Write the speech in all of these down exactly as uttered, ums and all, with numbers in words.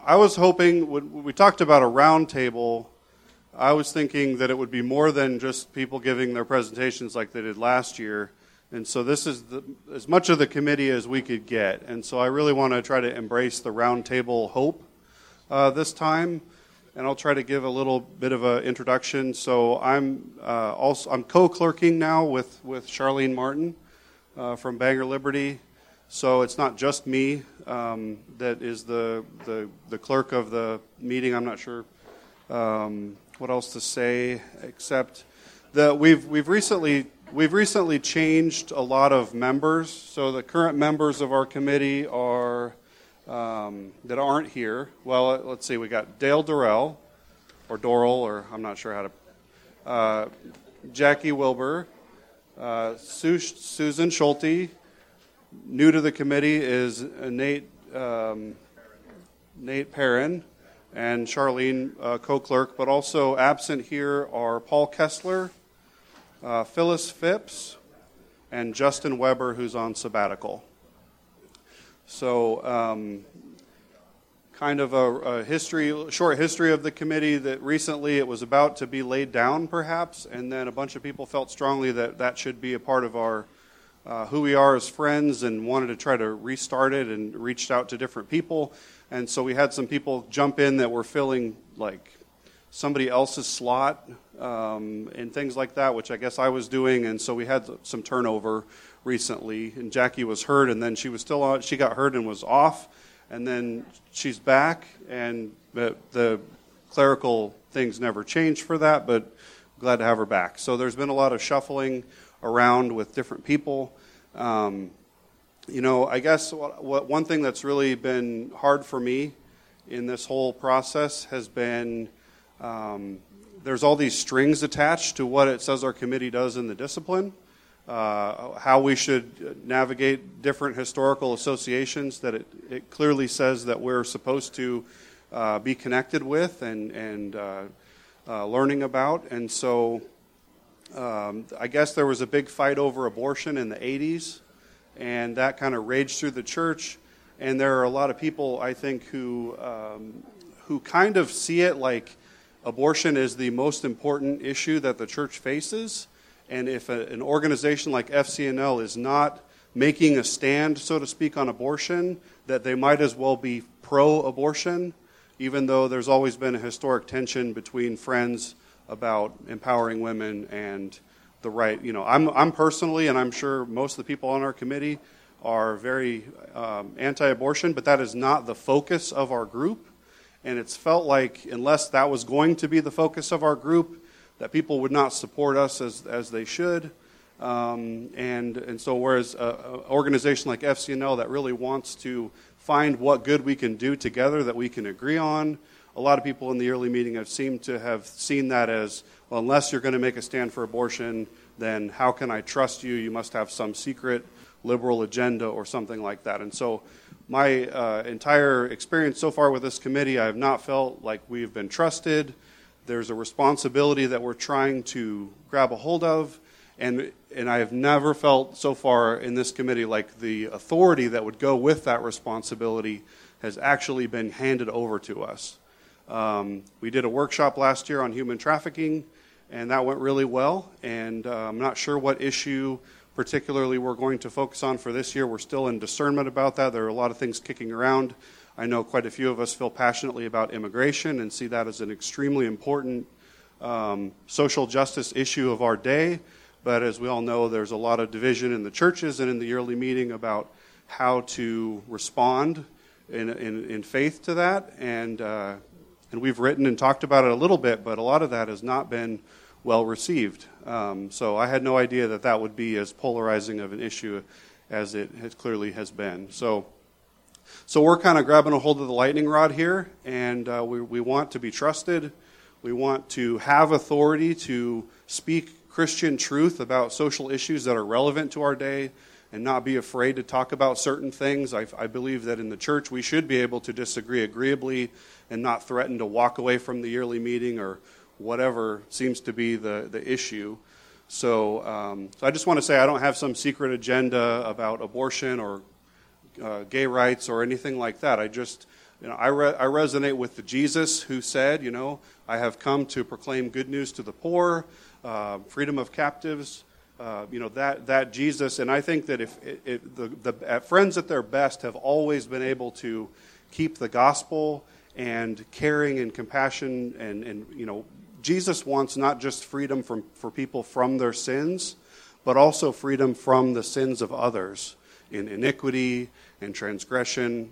I was hoping, when we talked about a round table, I was thinking that it would be more than just people giving their presentations like they did last year. And so this is the, as much of the committee as we could get. And so I really want to try to embrace the round table hope uh, this time. And I'll try to give a little bit of an introduction. So I'm uh, also I'm co-clerking now with, with Charlene Martin uh, from Bangor Liberty. So it's not just me um, that is the, the the clerk of the meeting. I'm not sure um, what else to say except that we've we've recently we've recently changed a lot of members. So the current members of our committee are um, that aren't here. Well, let's see. We got Dale Durrell, or Dorrell, or I'm not sure how to. Uh, Jackie Wilbur, uh, Su- Susan Schulte. New to the committee is Nate um, Nate Perrin and Charlene, uh, co-clerk, but also absent here are Paul Kessler, uh, Phyllis Phipps, and Justin Weber, who's on sabbatical. So, um, kind of a, a history, short history of the committee. That recently it was about to be laid down, perhaps, and then a bunch of people felt strongly that that should be a part of our Uh, who we are as friends, and wanted to try to restart it, and reached out to different people. And so we had some people jump in that were filling like somebody else's slot um, and things like that, which I guess I was doing. And so we had some turnover recently. And Jackie was hurt, and then she was still on. She got hurt and was off, and then she's back. And the, the clerical things never changed for that, but glad to have her back. So there's been a lot of shuffling around with different people. Um, you know, I guess what, what one thing that's really been hard for me in this whole process has been um, there's all these strings attached to what it says our committee does in the discipline, uh, how we should navigate different historical associations that it, it clearly says that we're supposed to uh, be connected with and, and uh, uh, learning about. And so Um, I guess there was a big fight over abortion in the eighties, and that kind of raged through the church. And there are a lot of people, I think, who um, who kind of see it like abortion is the most important issue that the church faces. And if a, an organization like F C N L is not making a stand, so to speak, on abortion, that they might as well be pro-abortion, even though there's always been a historic tension between Friends about empowering women and the right. You know, I'm I'm personally, and I'm sure most of the people on our committee are very um, anti-abortion, but that is not the focus of our group. And it's felt like unless that was going to be the focus of our group, that people would not support us as as they should. Um, and and so whereas an organization like F C N L that really wants to find what good we can do together that we can agree on, a lot of people in the early meeting have seemed to have seen that as, well, unless you're going to make a stand for abortion, then how can I trust you? You must have some secret liberal agenda or something like that. And so my uh, entire experience so far with this committee, I have not felt like we've been trusted. There's a responsibility that we're trying to grab a hold of, and and I have never felt so far in this committee like the authority that would go with that responsibility has actually been handed over to us. Um, we did a workshop last year on human trafficking, and that went really well. And uh, I'm not sure what issue particularly we're going to focus on for this year. We're still in discernment about that. There are a lot of things kicking around. I know quite a few of us feel passionately about immigration and see that as an extremely important um, social justice issue of our day. But as we all know, there's a lot of division in the churches and in the early meeting about how to respond in, in, in faith to that. And uh, And we've written and talked about it a little bit, but a lot of that has not been well received. Um, so I had no idea that that would be as polarizing of an issue as it has clearly has been. So so we're kind of grabbing a hold of the lightning rod here, and uh, we, we want to be trusted. We want to have authority to speak Christian truth about social issues that are relevant to our day and not be afraid to talk about certain things. I, I believe that in the church we should be able to disagree agreeably and not threaten to walk away from the yearly meeting or whatever seems to be the, the issue. So, um, so I just want to say I don't have some secret agenda about abortion or uh, gay rights or anything like that. I just You know, I, re- I resonate with the Jesus who said, you know, I have come to proclaim good news to the poor, uh, freedom of captives, uh, you know, that that Jesus. And I think that if it, it, the, the at Friends at their best have always been able to keep the gospel and caring and compassion, and, and you know, Jesus wants not just freedom from for people from their sins, but also freedom from the sins of others in iniquity and transgression.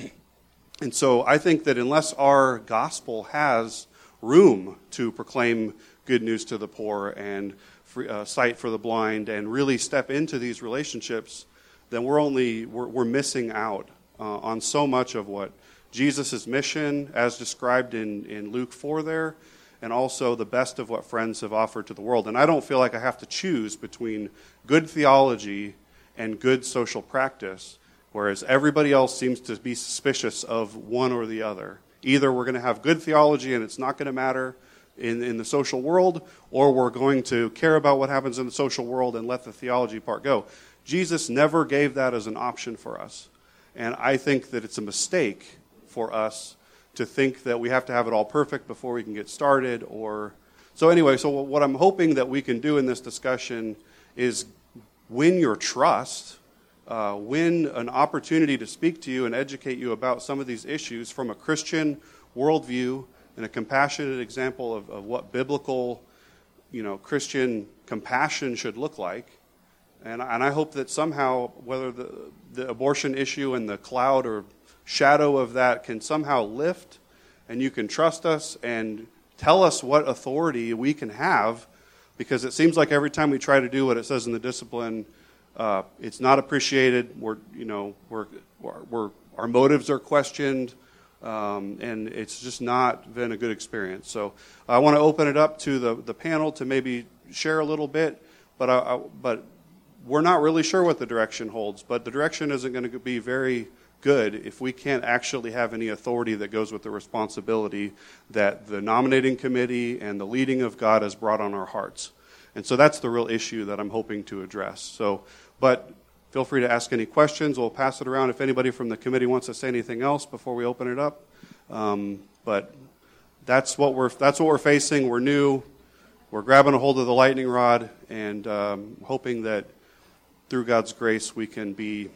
And so I think that unless our gospel has room to proclaim good news to the poor and free, uh, sight for the blind and really step into these relationships, then we're only we're, we're missing out uh, on so much of what Jesus' mission, as described in, in Luke four there, and also the best of what Friends have offered to the world. And I don't feel like I have to choose between good theology and good social practice, whereas everybody else seems to be suspicious of one or the other. Either we're going to have good theology and it's not going to matter in, in the social world, or we're going to care about what happens in the social world and let the theology part go. Jesus never gave that as an option for us. And I think that it's a mistake for us to think that we have to have it all perfect before we can get started. Or so anyway, so what I'm hoping that we can do in this discussion is win your trust, uh, win an opportunity to speak to you and educate you about some of these issues from a Christian worldview and a compassionate example of, of what biblical, you know, Christian compassion should look like. And, and I hope that somehow, whether the, the abortion issue and the cloud or shadow of that can somehow lift, and you can trust us and tell us what authority we can have, because it seems like every time we try to do what it says in the discipline, uh, it's not appreciated. We're, you know, we're, we're our motives are questioned, um, and it's just not been a good experience. So I want to open it up to the, the panel to maybe share a little bit, but I, I, but we're not really sure what the direction holds. But the direction isn't going to be very good if we can't actually have any authority that goes with the responsibility that the nominating committee and the leading of God has brought on our hearts. And so that's the real issue that I'm hoping to address. So, but feel free to ask any questions. We'll pass it around if anybody from the committee wants to say anything else before we open it up. Um, but that's what we're that's what we're facing. We're new. We're grabbing a hold of the lightning rod and um, hoping that through God's grace we can be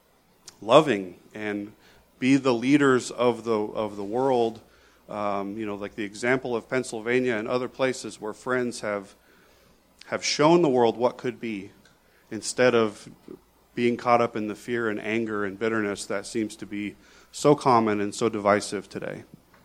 loving and be the leaders of the of the world, um, you know, like the example of Pennsylvania and other places where Friends have have shown the world what could be, instead of being caught up in the fear and anger and bitterness that seems to be so common and so divisive today.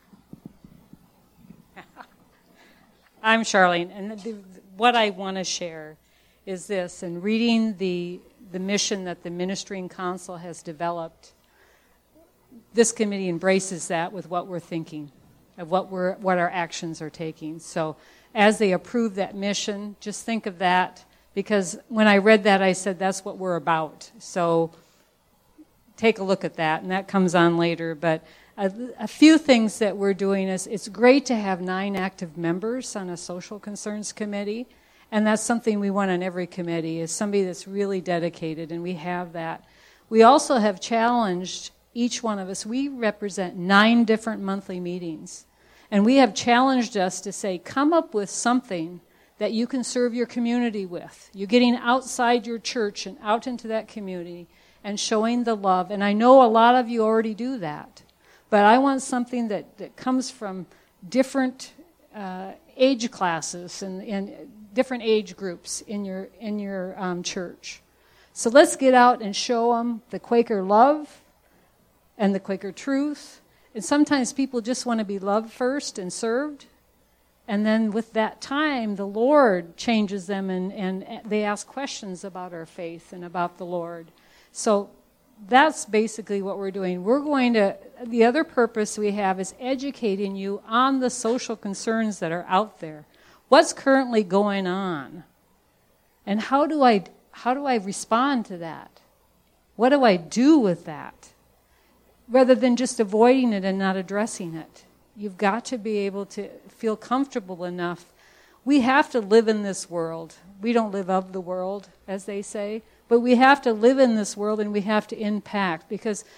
I'm Charlene, and the, what I want to share is this. In reading the the mission that the Ministering Council has developed, this committee embraces that with what we're thinking, of what we're what our actions are taking. So as they approve that mission, just think of that, because when I read that, I said that's what we're about. So take a look at that, and that comes on later. But a, a few things that we're doing is, it's great to have nine active members on a social concerns committee. And that's something we want on every committee, is somebody that's really dedicated, and we have that. We also have challenged each one of us. We represent nine different monthly meetings. And we have challenged us to say, come up with something that you can serve your community with. You're getting outside your church and out into that community and showing the love. And I know a lot of you already do that. But I want something that, that comes from different uh, age classes and, and different age groups in your in your um, church. So let's get out and show them the Quaker love and the Quaker truth. And sometimes people just want to be loved first and served. And then with that time, the Lord changes them, and, and they ask questions about our faith and about the Lord. So that's basically what we're doing. We're going to, the other purpose we have is educating you on the social concerns that are out there. What's currently going on? And how do I how do I respond to that? What do I do with that? Rather than just avoiding it and not addressing it. You've got to be able to feel comfortable enough. We have to live in this world. We don't live of the world, as they say, but we have to live in this world, and we have to impact, because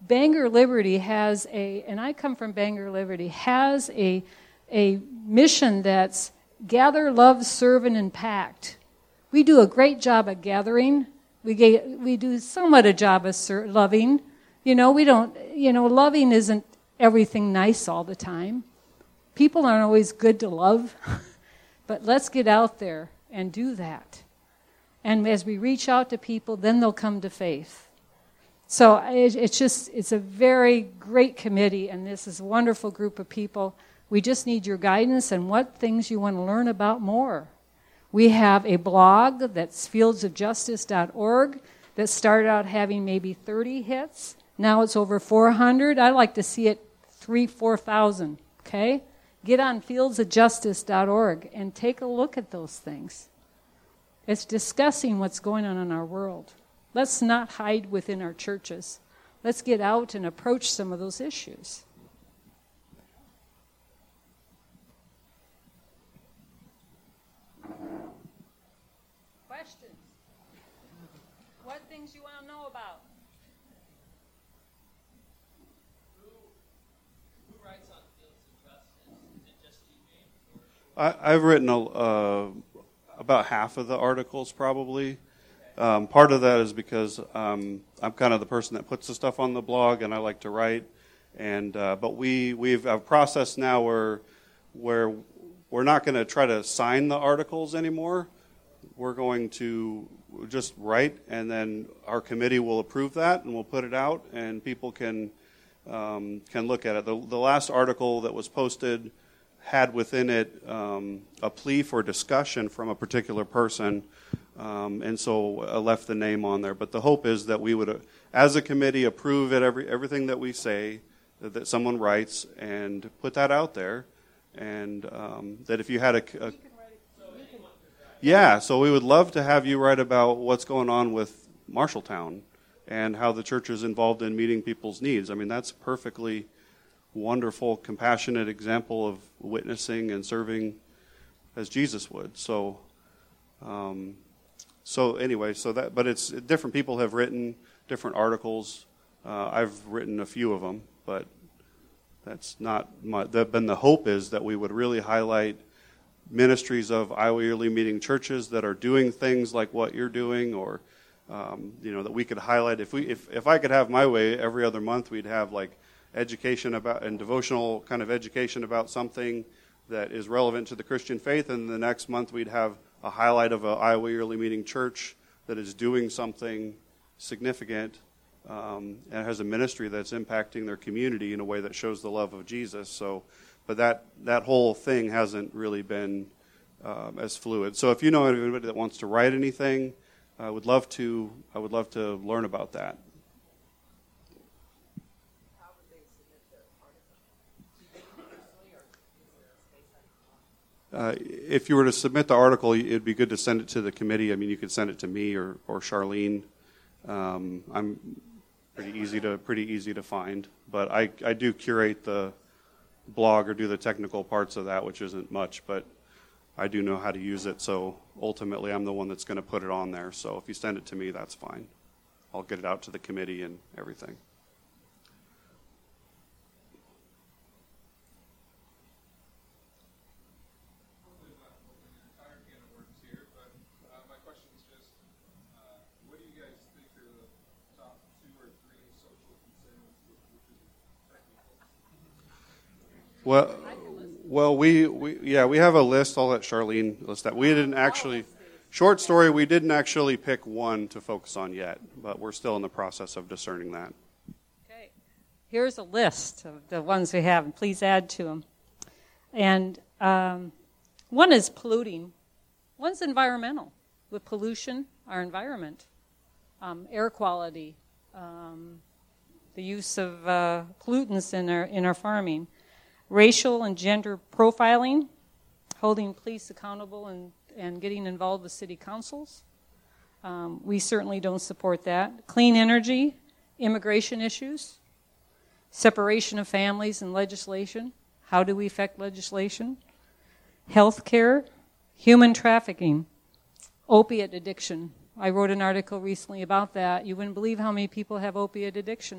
Bangor Liberty has a, and I come from Bangor Liberty, has a, a mission that's gather, love, serve, and impact. We do a great job at gathering. We get, we do somewhat a job of ser- loving. You know, we don't, you know, loving isn't everything nice all the time. People aren't always good to love, but let's get out there and do that. And as we reach out to people, then they'll come to faith. So it, it's just, it's a very great committee, and this is a wonderful group of people. We just need your guidance and what things you want to learn about more. We have a blog that's fields of justice dot org that started out having maybe thirty hits. Now it's over four hundred. I like to see it three, four thousand, okay? Get on fields of justice dot org and take a look at those things. It's discussing what's going on in our world. Let's not hide within our churches. Let's get out and approach some of those issues. Questions? What things you want to know about? Who, who writes on Fields of Justice? Is it just you, James? I, I've written a, uh, about half of the articles, probably. Um, part of that is because um, I'm kind of the person that puts the stuff on the blog, and I like to write. And uh, but we we've a process now where where we're not going to try to sign the articles anymore. We're going to just write, and then our committee will approve that, and we'll put it out, and people can um, can look at it. The, the last article that was posted had within it um, a plea for discussion from a particular person, um, and so I left the name on there. But the hope is that we would, uh, as a committee, approve it every everything that we say, that, that someone writes, and put that out there, and um, that if you had a, a yeah, so we would love to have you write about what's going on with Marshalltown and how the church is involved in meeting people's needs. I mean, that's a perfectly wonderful, compassionate example of witnessing and serving as Jesus would. So, um, so anyway, so that, but it's different people have written different articles. Uh, I've written a few of them, but that's not my, the, been the hope is that we would really highlight ministries of Iowa Yearly Meeting churches that are doing things like what you're doing, or um, you know, that we could highlight. If we, if, if I could have my way, every other month we'd have like education about and devotional kind of education about something that is relevant to the Christian faith, and the next month we'd have a highlight of an Iowa Yearly Meeting church that is doing something significant um, and has a ministry that's impacting their community in a way that shows the love of Jesus. So. But that, that whole thing hasn't really been um, as fluid. So if you know anybody that wants to write anything, I would love to. I would love to learn about that. How would they submit their article? Uh, if you were to submit the article, it'd be good to send it to the committee. I mean, you could send it to me or, or Charlene. Um, I'm pretty easy to pretty easy to find, but I, I do curate the blog or do the technical parts of that, which isn't much, but I do know how to use it, so ultimately I'm the one that's going to put it on there. So if you send it to me, that's fine. I'll get it out to the committee and everything. Well, well, we, we yeah we have a list. I'll let Charlene list that. We didn't actually short story. We didn't actually pick one to focus on yet, but we're still in the process of discerning that. Okay, here's a list of the ones we have, and please add to them. And um, one is polluting. One's environmental, with pollution, our environment, um, air quality, um, the use of uh, pollutants in our in our farming. Racial and gender profiling, holding police accountable and, and getting involved with city councils. Um, we certainly don't support that. Clean energy, immigration issues, separation of families and legislation. How do we affect legislation? Health care, human trafficking, opiate addiction. I wrote an article recently about that. You wouldn't believe how many people have opiate addiction.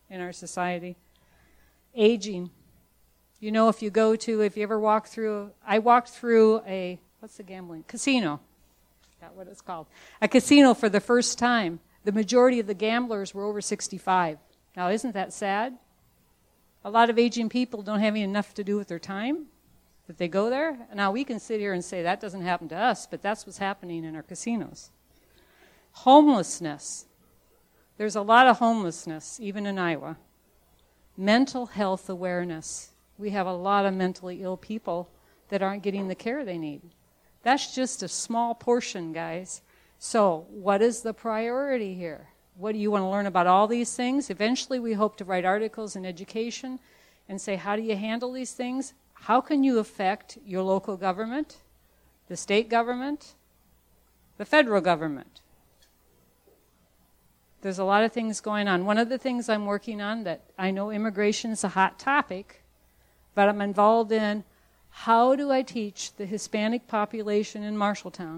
in our society. Aging. You know, if you go to, if you ever walk through, I walked through a, what's the gambling? Casino. That's what it's called. A casino for the first time. The majority of the gamblers were over sixty-five. Now, isn't that sad? A lot of aging people don't have enough to do with their time that they go there. Now, we can sit here and say that doesn't happen to us, but that's what's happening in our casinos. Homelessness. There's a lot of homelessness, even in Iowa. Mental health awareness. We have a lot of mentally ill people that aren't getting the care they need. That's just a small portion, guys. So what is the priority here? What do you want to learn about all these things? Eventually we hope to write articles in education and say, how do you handle these things? How can you affect your local government, the state government, the federal government? There's a lot of things going on. One of the things I'm working on that I know immigration is a hot topic, but I'm involved in how do I teach the Hispanic population in Marshalltown?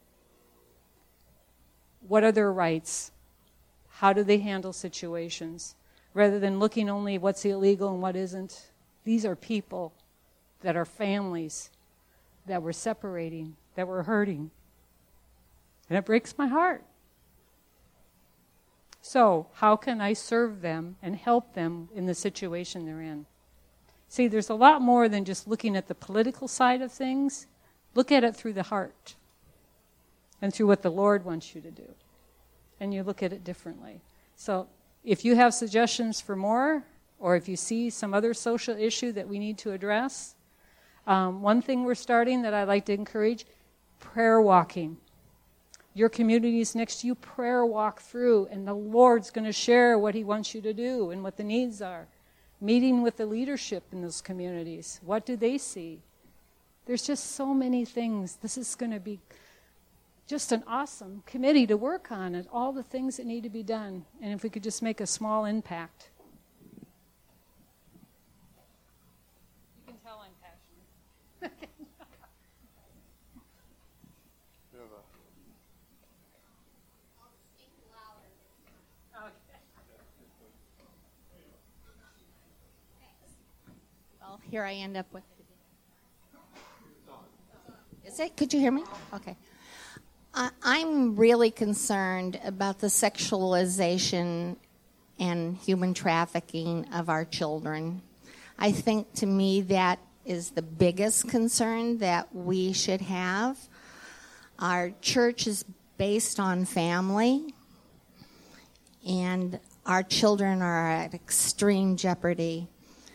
What are their rights? How do they handle situations? Rather than looking only at what's illegal and what isn't. These are people that are families that we're separating, that we're hurting. And it breaks my heart. So, how can I serve them and help them in the situation they're in? See, there's a lot more than just looking at the political side of things. Look at it through the heart and through what the Lord wants you to do. And you look at it differently. So, if you have suggestions for more, or if you see some other social issue that we need to address, um, one thing we're starting that I'd like to encourage, prayer walking. Your communities next to you, prayer walk through, and the Lord's going to share what he wants you to do and what the needs are. Meeting with the leadership in those communities. What do they see? There's just so many things. This is going to be just an awesome committee to work on, and all the things that need to be done. And if we could just make a small impact. You can tell I'm passionate. Well, here I end up with. Is it? Could you hear me? Okay. I, I'm really concerned about the sexualization and human trafficking of our children. I think, to me, that is the biggest concern that we should have. Our church is based on family, and our children are at extreme jeopardy.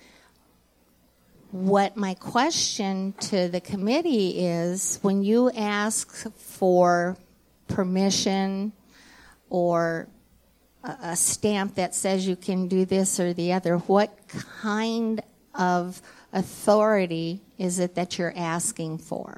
What my question to the committee is, when you ask for permission or a, a stamp that says you can do this or the other, what kind of authority is it that you're asking for?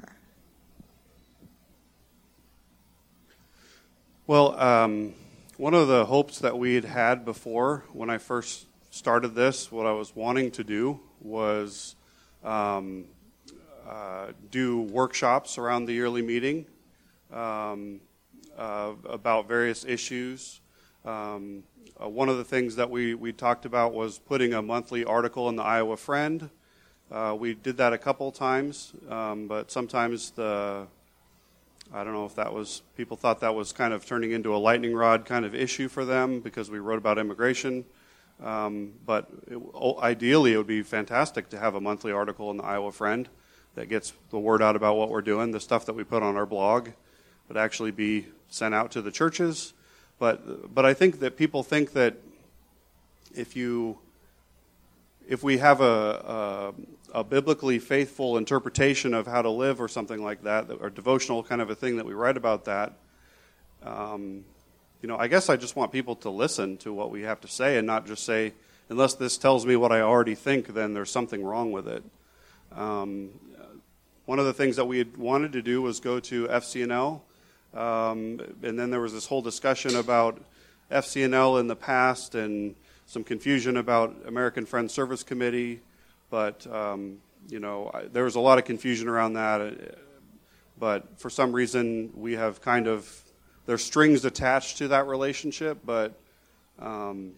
Well, um, one of the hopes that we had had before when I first started this, what I was wanting to do was Um, uh, do workshops around the yearly meeting um, uh, about various issues. Um, uh, one of the things that we, we talked about was putting a monthly article in the Iowa Friend. Uh, we did that a couple times, um, but sometimes the, I don't know if that was, people thought that was kind of turning into a lightning rod kind of issue for them because we wrote about immigration. Um, but it, ideally, it would be fantastic to have a monthly article in the Iowa Friend that gets the word out about what we're doing. The stuff that we put on our blog would actually be sent out to the churches. But but I think that people think that if you if we have a, a, a biblically faithful interpretation of how to live or something like that, or devotional kind of a thing that we write about that. Um, You know, I guess I just want people to listen to what we have to say and not just say, unless this tells me what I already think, then there's something wrong with it. Um, one of the things that we had wanted to do was go to F C N L, um, and then there was this whole discussion about F C N L in the past and some confusion about American Friends Service Committee, but, um, you know, I, there was a lot of confusion around that, but for some reason we have kind of there's strings attached to that relationship, but um,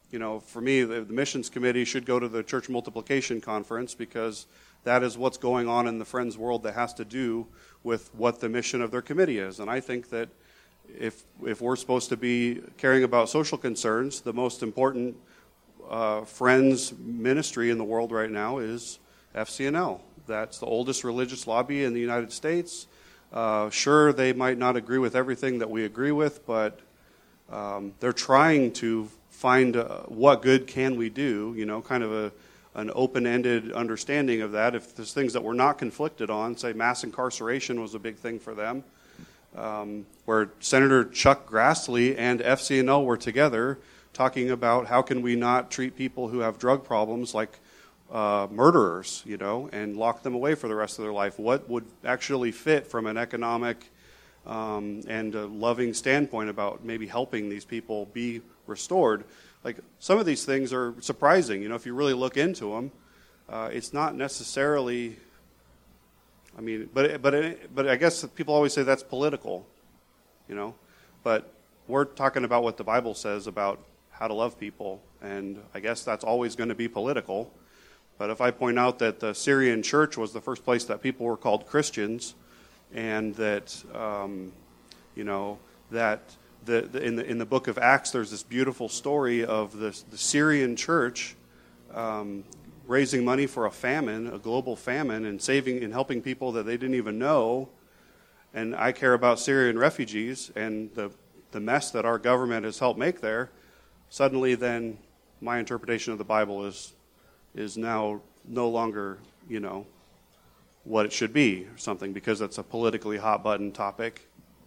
you know, for me, the, the missions committee should go to the church multiplication conference, because that is what's going on in the Friends world that has to do with what the mission of their committee is. And I think that if if we're supposed to be caring about social concerns, the most important uh, Friends ministry in the world right now is F C N L. That's the oldest religious lobby in the United States. Uh, sure, they might not agree with everything that we agree with, but um, they're trying to find uh, what good can we do, you know, kind of a an open-ended understanding of that. If there's things that we're not conflicted on, say mass incarceration was a big thing for them, um, where Senator Chuck Grassley and F C N L were together talking about how can we not treat people who have drug problems like uh, murderers, you know, and lock them away for the rest of their life. What would actually fit from an economic um, and a loving standpoint about maybe helping these people be restored? Like, some of these things are surprising. You know, if you really look into them, uh, it's not necessarily, I mean, but but but I guess people always say that's political, you know. But we're talking about what the Bible says about how to love people, and I guess that's always going to be political. But if I point out that the Syrian church was the first place that people were called Christians, and that, um, you know, that The, the, in the in the book of Acts, there's this beautiful story of the, the Syrian church um, raising money for a famine, a global famine, and saving and helping people that they didn't even know. And I care about Syrian refugees and the the mess that our government has helped make there. Suddenly, then, my interpretation of the Bible is is now no longer, you know, what it should be or something, because it's a politically hot button topic.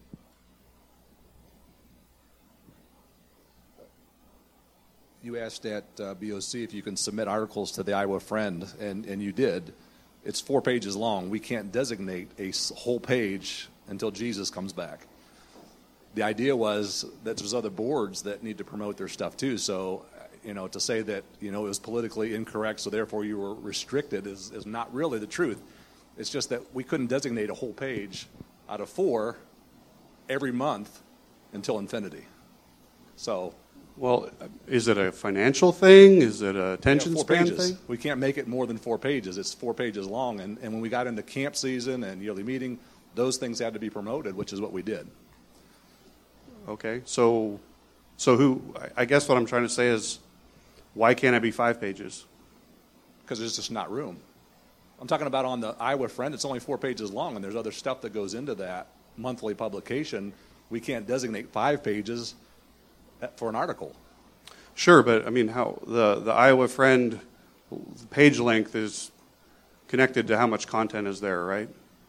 You asked at uh, B O C if you can submit articles to the Iowa Friend, and, and you did. It's four pages long. We can't designate a whole page until Jesus comes back. The idea was that there's other boards that need to promote their stuff too. So, you know, to say that, you know, it was politically incorrect, so therefore you were restricted is, is not really the truth. It's just that we couldn't designate a whole page out of four every month until infinity. So... Well, is it a financial thing? Is it a attention yeah, four span pages. thing? We can't make it more than four pages. It's four pages long. And, and when we got into camp season and yearly meeting, those things had to be promoted, which is what we did. Okay, so so who? I guess what I'm trying to say is, why can't it be five pages? Because there's just not room. I'm talking about on the Iowa Friend. It's only four pages long, and there's other stuff that goes into that monthly publication. We can't designate five pages for an article. Sure, but I mean, how the the Iowa Friend page length is connected to how much content is there, right?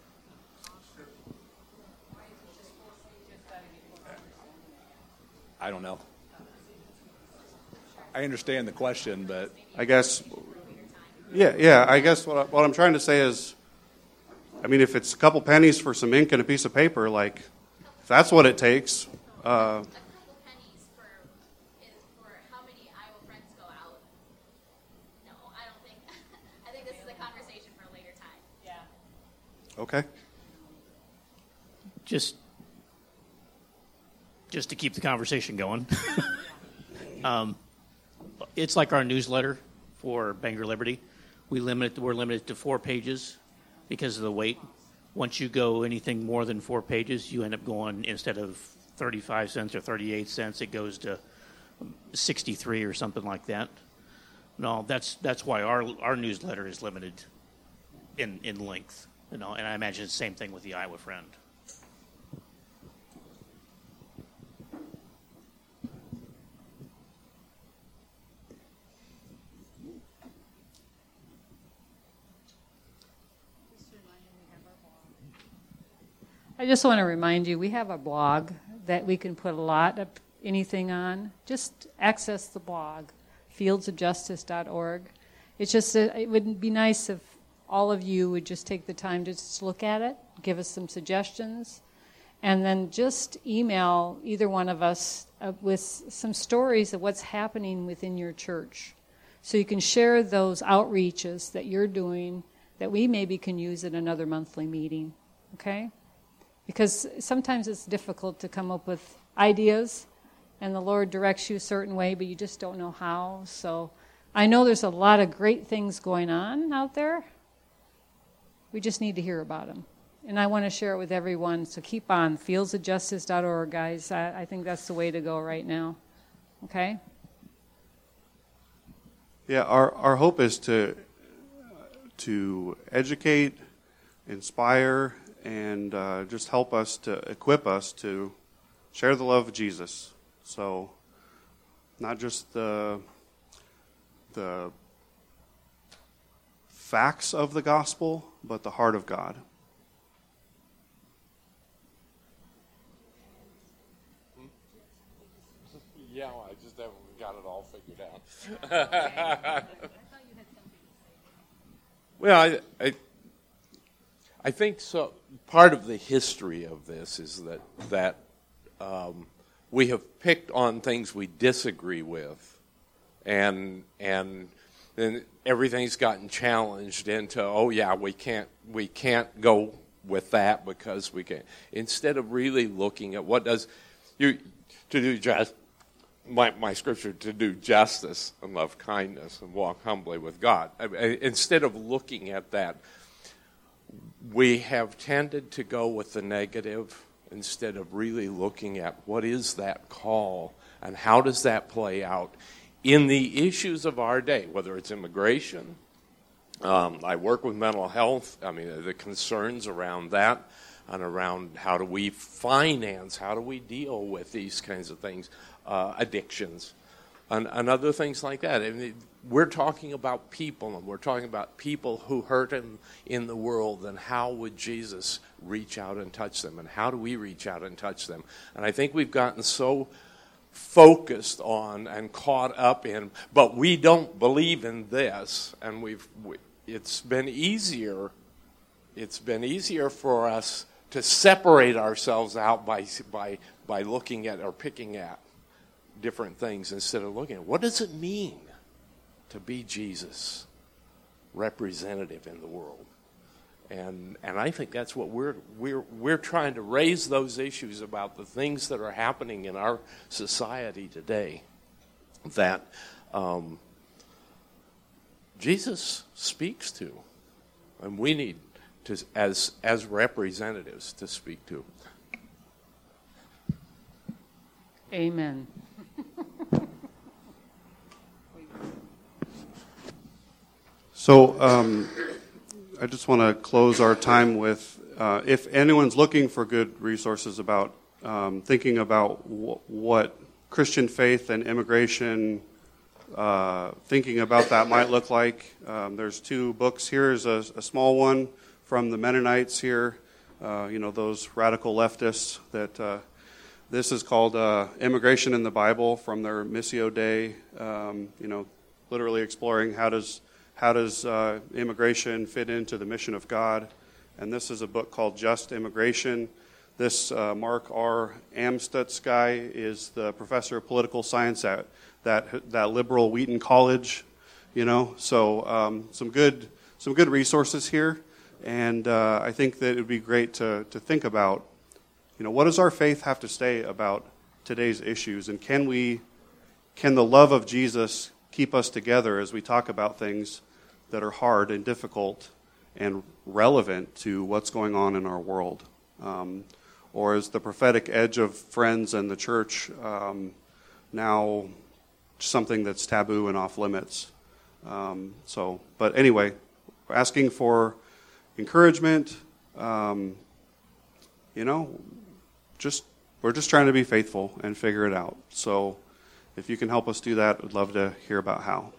I don't know. I understand the question, but I guess, yeah, yeah. I guess what I, what I'm trying to say is, I mean, if it's a couple pennies for some ink and a piece of paper, like, if that's what it takes. Uh, Okay. Just, just to keep the conversation going. um, it's like our newsletter for Bangor Liberty. We limit, we're limited to four pages because of the weight. Once you go anything more than four pages, you end up going, instead of thirty-five cents or thirty-eight cents, it goes to sixty-three or something like that. No, that's that's why our our newsletter is limited in, in length. You know, and I imagine it's the same thing with the Iowa Friend. I just want to remind you, we have a blog that we can put a lot of anything on. Just access the blog, fields of justice dot org. It's just, a, it would be nice if all of you would just take the time to just look at it, give us some suggestions, and then just email either one of us uh, with some stories of what's happening within your church. So you can share those outreaches that you're doing that we maybe can use at another monthly meeting, okay? Because sometimes it's difficult to come up with ideas and the Lord directs you a certain way, but you just don't know how. So I know there's a lot of great things going on out there. We just need to hear about them. And I want to share it with everyone, so keep on. fields of justice dot org, guys. I, I think that's the way to go right now. Okay? Yeah, our, our hope is to to educate, inspire, and uh, just help us to equip us to share the love of Jesus. So, not just the the facts of the gospel, but the heart of God. Yeah, well, I just haven't got it all figured out. Well, I, I, I think so. Part of the history of this is that that um, we have picked on things we disagree with, and and then everything's gotten challenged into, oh yeah, we can't we can't go with that because we can't. Instead of really looking at what does you to do just. My, my scripture, to do justice and love kindness and walk humbly with God. I, I, instead of looking at that, we have tended to go with the negative instead of really looking at what is that call and how does that play out in the issues of our day, whether it's immigration. Um, I work with mental health. I mean, the concerns around that and around how do we finance, how do we deal with these kinds of things. Uh, addictions, and, and other things like that. I mean, we're talking about people, and we're talking about people who hurt in, in the world, and how would Jesus reach out and touch them, and how do we reach out and touch them? And I think we've gotten so focused on and caught up in, but we don't believe in this, and we've we, it's been easier, it's been easier for us to separate ourselves out by by by looking at or picking at different things instead of looking at what does it mean to be Jesus representative in the world. And and I think that's what we're we're we're trying to raise those issues about the things that are happening in our society today that um, Jesus speaks to, and we need to as as representatives to speak to. Amen. So um, I just want to close our time with, uh, if anyone's looking for good resources about um, thinking about w- what Christian faith and immigration, uh, thinking about that might look like, um, there's two books. Here's a, a small one from the Mennonites here, uh, you know, those radical leftists that... Uh, This is called uh, Immigration in the Bible from their Missio Dei, um, you know, literally exploring how does how does uh, immigration fit into the mission of God. And this is a book called Just Immigration. This uh, Mark R. Amstutz guy is the professor of political science at that that liberal Wheaton College, you know. So um, some good some good resources here, and uh, I think that it would be great to to think about. You know, what does our faith have to say about today's issues, and can we, can the love of Jesus keep us together as we talk about things that are hard and difficult and relevant to what's going on in our world? Um, or is the prophetic edge of Friends and the church um, now something that's taboo and off limits? Um, so, but anyway, we're asking for encouragement. Um, you know, just we're just trying to be faithful and figure it out. So if you can help us do that, I'd love to hear about how.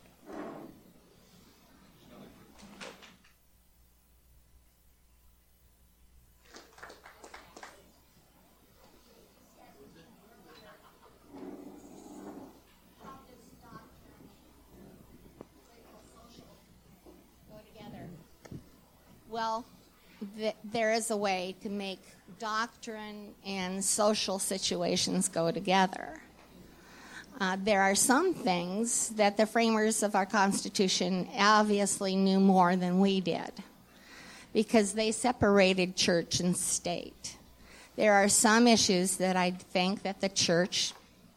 Well, th- there is a way to make doctrine and social situations go together. Uh, there are some things that the framers of our Constitution obviously knew more than we did, because they separated church and state. There are some issues that I think that the church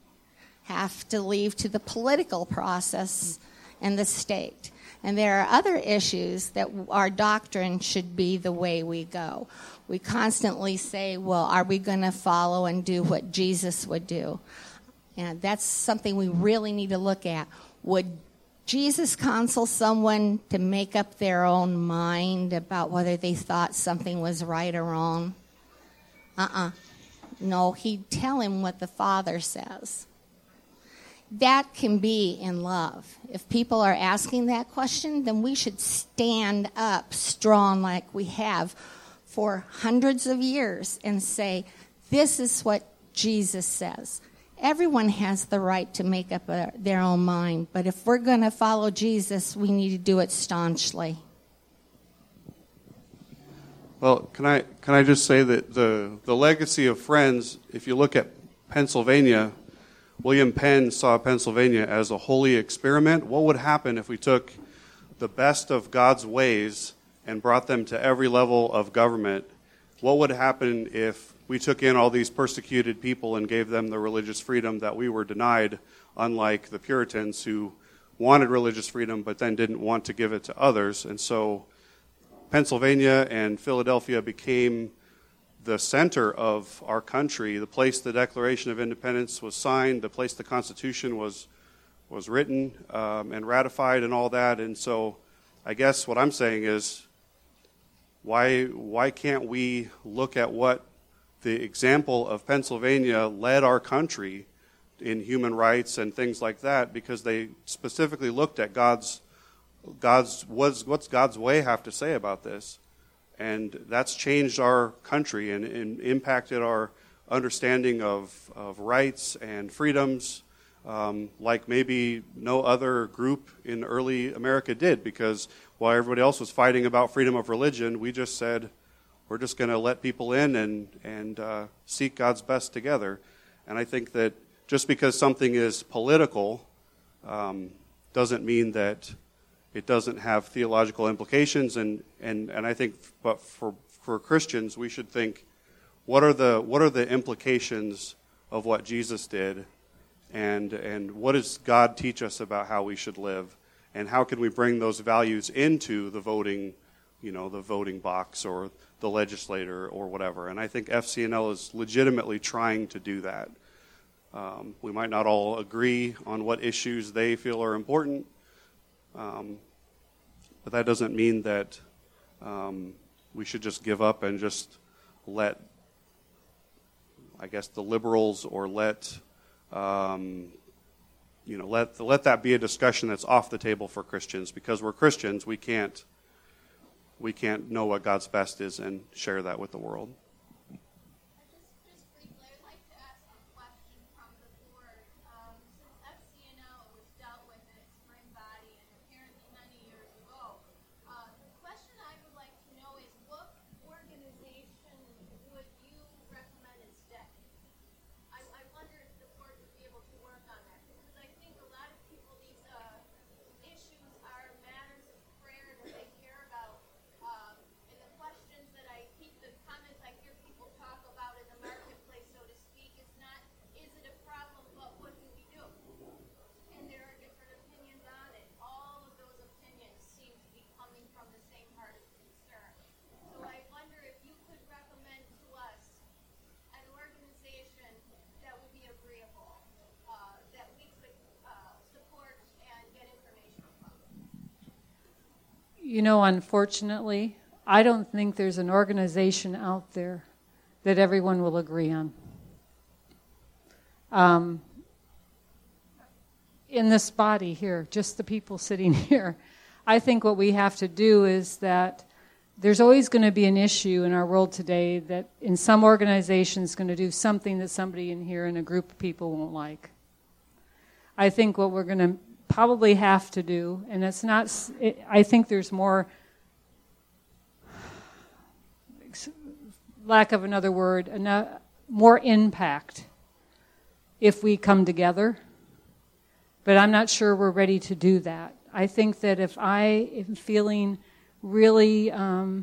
have to leave to the political process and the state. And there are other issues that our doctrine should be the way we go. We constantly say, well, are we going to follow and do what Jesus would do? And that's something we really need to look at. Would Jesus counsel someone to make up their own mind about whether they thought something was right or wrong? Uh-uh. No, he'd tell him what the Father says. That can be in love. If people are asking that question, then we should stand up strong like we have for hundreds of years and say, this is what Jesus says. Everyone has the right to make up a, their own mind, but if we're going to follow Jesus, we need to do it staunchly. Well, can I can I just say that the, the legacy of Friends, if you look at Pennsylvania, William Penn saw Pennsylvania as a holy experiment. What would happen if we took the best of God's ways and brought them to every level of government? What would happen if we took in all these persecuted people and gave them the religious freedom that we were denied, unlike the Puritans who wanted religious freedom but then didn't want to give it to others? And so Pennsylvania and Philadelphia became the center of our country, the place the Declaration of Independence was signed, the place the Constitution was was written um, and ratified and all that. And so I guess what I'm saying is, why why can't we look at what the example of Pennsylvania led our country in human rights and things like that, because they specifically looked at God's God's what's, what's God's way have to say about this. And that's changed our country and, and impacted our understanding of, of rights and freedoms um, like maybe no other group in early America did, because while everybody else was fighting about freedom of religion, we just said, we're just going to let people in and, and uh, seek God's best together. And I think that just because something is political um, doesn't mean that it doesn't have theological implications, and, and, and I think, but for for Christians, we should think, what are the what are the implications of what Jesus did, and and what does God teach us about how we should live, and how can we bring those values into the voting, you know, the voting box or the legislator or whatever. And I think F C N L is legitimately trying to do that. Um, we might not all agree on what issues they feel are important. Um, but that doesn't mean that um, we should just give up and just let, I guess, the liberals or let, um, you know, let let that be a discussion that's off the table for Christians. Because we're Christians, we can't we can't know what God's best is and share that with the world. You know, unfortunately, I don't think there's an organization out there that everyone will agree on. Um, in this body here, just the people sitting here, I think what we have to do is that there's always going to be an issue in our world today that in some organization is going to do something that somebody in here in a group of people won't like. I think what we're going to probably have to do, and it's not, it, I think there's more, lack of another word, enough, more impact if we come together, but I'm not sure we're ready to do that. I think that if I am feeling really, um,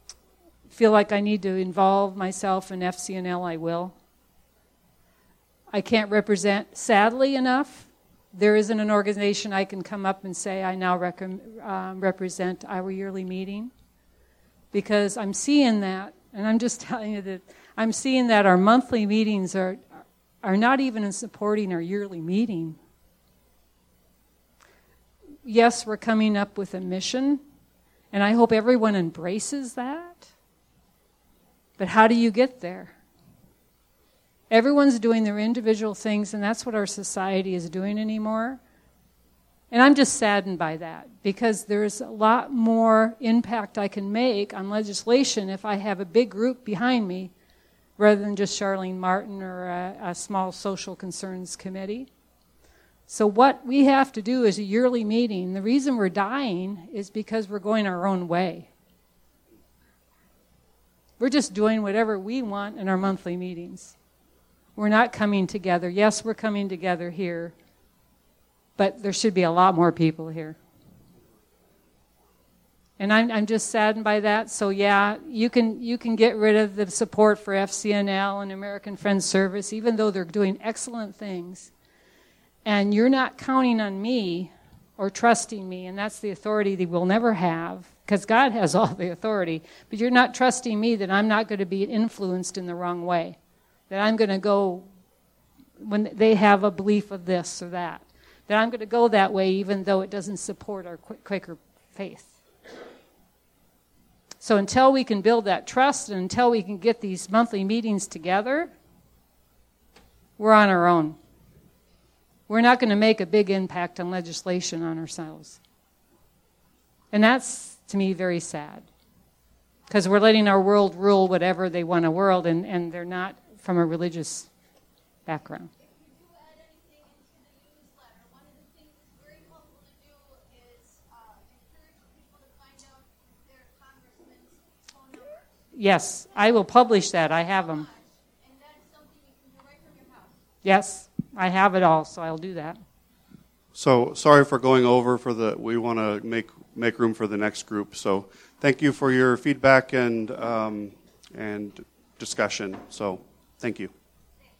feel like I need to involve myself in F C N L, I will. I can't represent, sadly enough, there isn't an organization I can come up and say I now rec- um, represent our yearly meeting, because I'm seeing that, and I'm just telling you that I'm seeing that our monthly meetings are are not even in supporting our yearly meeting. Yes, we're coming up with a mission, and I hope everyone embraces that. But how do you get there? Everyone's doing their individual things, and that's what our society is doing anymore. And I'm just saddened by that, because there's a lot more impact I can make on legislation if I have a big group behind me rather than just Charlene Martin or a, a small social concerns committee. So what we have to do is a yearly meeting. The reason we're dying is because we're going our own way. We're just doing whatever we want in our monthly meetings. We're not coming together. Yes, we're coming together here, but there should be a lot more people here. And I'm I'm just saddened by that. So yeah, you can you can get rid of the support for F C N L and American Friends Service, even though they're doing excellent things. And you're not counting on me or trusting me, and that's the authority that we'll never have, because God has all the authority. But you're not trusting me that I'm not going to be influenced in the wrong way, that I'm going to go when they have a belief of this or that, that I'm going to go that way even though it doesn't support our Quaker faith. So until we can build that trust and until we can get these monthly meetings together, we're on our own. We're not going to make a big impact on legislation on ourselves. And that's, to me, very sad. Because we're letting our world rule whatever they want a world, and, and they're not from a religious background. If you do add anything into the newsletter, one of the things that's very helpful to do is uh, encourage people to find out their congressman's phone number. Yes, I will publish that. I have them. And that's something you can do right from your house. Yes, I have it all, so I'll do that. So sorry for going over for the, we want to make make room for the next group. So thank you for your feedback and um, and discussion. So thank you.